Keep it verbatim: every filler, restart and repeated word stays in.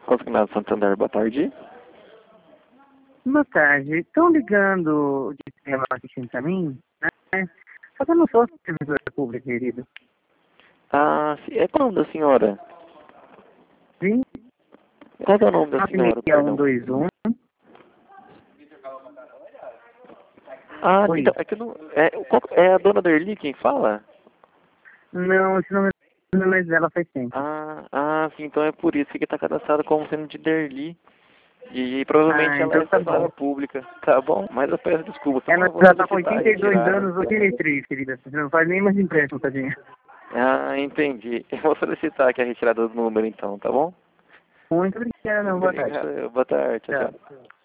Consignado Santander, boa tarde. Boa tarde. Estão ligando de tema aqui pra mim, né? Só que eu não sou servidora pública, querido. Ah, sim. É qual o nome da senhora? Sim. Qual é o nome da senhora, É um perdão? dois um. Ah, Oi. então, é que eu não... É, qual- é a dona Derli quem fala? Não, esse nome não é mais dela faz tempo. Ah, ah, sim, então é por isso que tá cadastrado como sendo de Derli. E provavelmente Ah, ela é então tá funcionária bom. pública, tá bom? Mas eu peço desculpa, Ela então eu vou já tá com solicitar a oitenta e dois retirada. anos, oitenta e três, querida. Você não faz nem mais empréstimo, tadinha. Ah, entendi. Eu vou solicitar aqui a retirada do número então, tá bom? Muito obrigada, não. Boa tarde. Obrigado, boa tarde, tchau, tchau. Tchau.